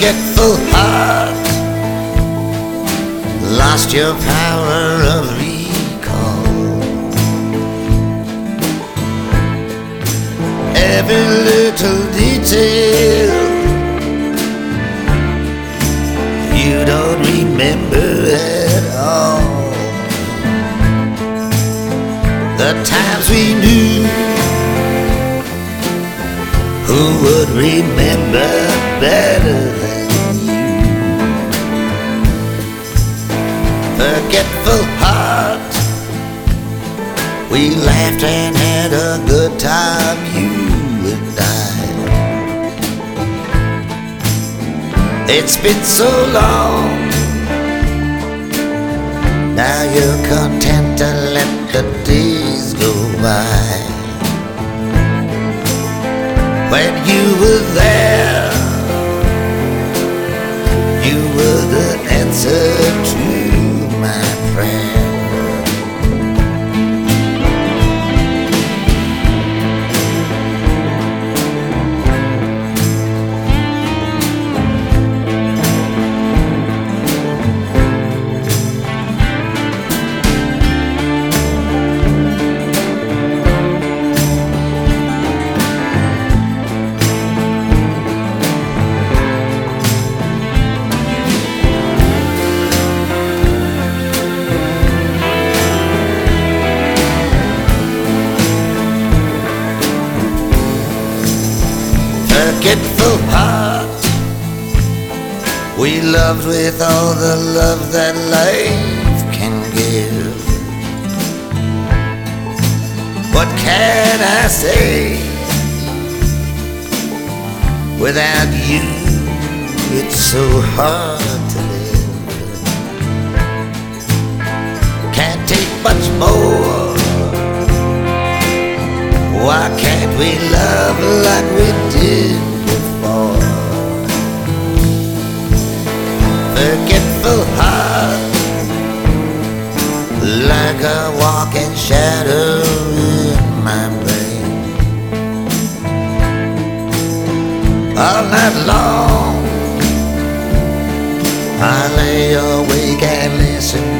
forgetful heart, lost your power of recall. Every little detail you don't remember at all. The times we knew, who would remember better than you? Forgetful heart, we laughed and had a good time, you and I. It's been so long, now you're content to let the days go by. When you were there, you were the answer to my prayer. Forgetful heart, we loved with all the love that life can give. What can I say? Without you, it's so hard to live. Can't take much more. Why can't we love like we did before? Forgetful heart, like a walking shadow in my brain. All night long, I lay awake and listen